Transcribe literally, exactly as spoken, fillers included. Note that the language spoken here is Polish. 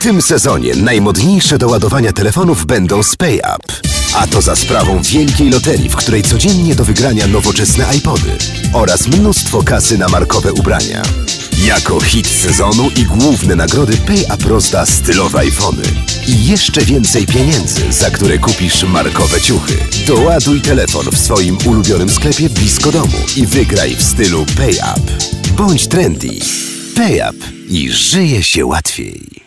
tym sezonie najmodniejsze do ładowania telefonów będą z PayUp. A to za sprawą wielkiej loterii, w której codziennie do wygrania nowoczesne iPody oraz mnóstwo kasy na markowe ubrania. Jako hit sezonu i główne nagrody PayUp rozda stylowe iPhony. I jeszcze więcej pieniędzy, za które kupisz markowe ciuchy. Doładuj telefon w swoim ulubionym sklepie blisko domu i wygraj w stylu PayUp. Bądź trendy. PayUp i żyje się łatwiej.